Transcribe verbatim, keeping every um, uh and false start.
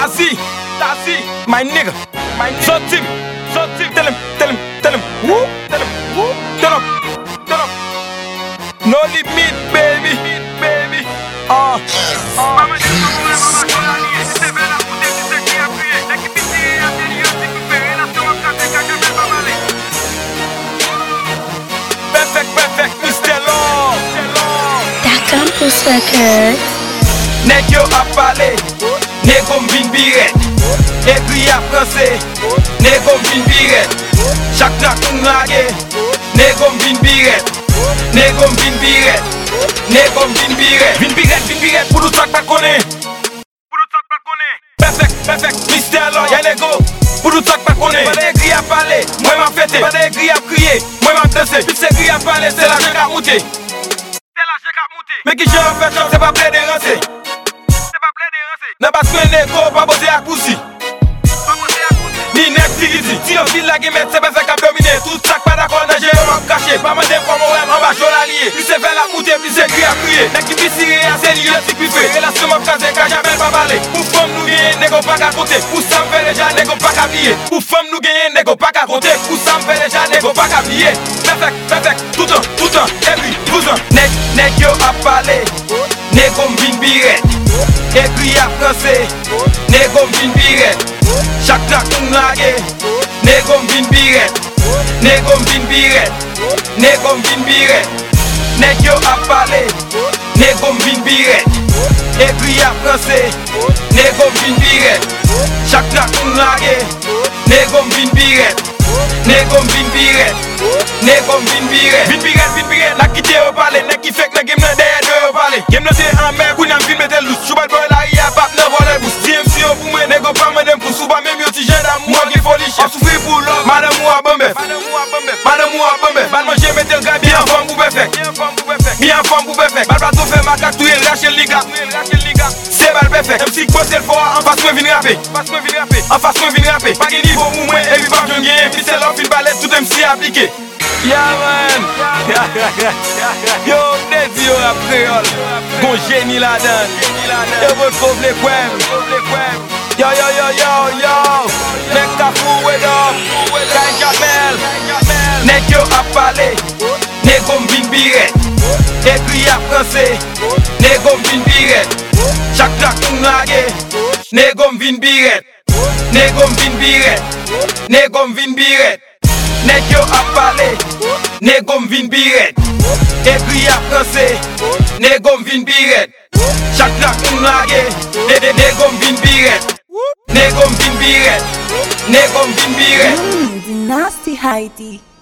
Tazi, Tazi, my nigga, my nigga. So Tim, so Tim, tell him, tell him, tell him, woo, tell him, woo, turn up, turn up. No limit, baby, baby. Ah, ah. Perfect, perfect, mister Lord. Da Campus Records. Nèg yo a parlé, nèg om vin biret. Écrit à français, nèg om vin biret. Chaque nak on lage, nèg om vin biret. Nèg om vin biret. Nèg om vin biret. Vin biret, vin biret pour tout ça pas connaît. Pour tout ça pas connaît. Perfect, perfect, mister Lord. Y'a nèg pour tout ça pas connaît. Pas d'écrit à parler, moi m'a fêté. Pas d'écrit à crier, moi m'a danser. Puis c'est écrit à parler, c'est la j'ai à monter. C'est la j'ai à monter. Mais qui j'ai en fait, c'est pas plein de rancé. Nan pas que nègre pas botter à poussi. Ni nèg tirisi. Si on file la guimette, c'est pas fait qu'à dominer. Tout ça pas d'accord, n'a j'ai un caché. Pas mandé comme on en bas journalier. Plus c'est fait la moutée, plus c'est crier à crier. Nèg qui vit tiré à c'est lieu qui puis fait. Et la somme casé quand j'appelle pas parler. Pour femme nous gagner, nèg pas qu'à compter. Pour ça me fait déjà, nèg pas qu'à plier. Pour femme nous gagner, nèg pas qu'à compter. Pour ça me fait déjà, nèg pas qu'à plier. Perfect, perfect, tout temps, tout temps, every, tout temps. Nèg, nèg yo a parlé. Nèg om vin biret. Écrit à français, nèg om vin biret. Chaque nak on lage, nèg om vin biret. Nèg om vin biret. Nèg om vin biret. Nèg yo a parlé, nèg om vin biret. Écrit à français, nèg om vin biret. Chaque nak on lage, nèg om vin biret. Nèg om vin biret. Nèg om vin biret. Vin biret, vin biret. Nak kite yo parler, nèg qui fait que nèg game derrière de yo parler. Game no c'est en mer, kounam vin mette loose. Choubal boy la ria pap ne vole bous. D M C yo pou mwen, nèg pas mandem pou souba même yo ti jenda moi qui folie chef. Souffrir pour l'homme, madame ou a bombe. Madame ou a bombe. Bal manger mette le gars bien en forme pour perfect. Bien en forme pour perfect. Bal bateau fait macaque touyer lâcher le liga. C'est bal perfect. M C poste le fort en face moi vinn rapper. En face moi vinn rapper. Pas de niveau pour moi et puis pas de gain. Puis c'est l'offre il ballet tout M C appliqué. Yeah man. Yo, des yo la créole. Bon génie là-dedans. Yo votre pauvre les poèmes. Yo yo yo yo yo. Nèg ka fou wed up. Kay Jamel. Nèg yo a parlé. Nèg om vin biret. Écrit à français. Nèg om vin biret. Chaque nak on lage. Nèg om vin biret. Nèg om vin biret. Nèg om vin biret. Nèg yo a parlé, nèg om vin biret. Écrit à français, nèg om vin biret. Chaque nak on lage, nèg om vin biret. Nèg om vin biret. Nèg om vin biret. Mmm, the nasty Heidi.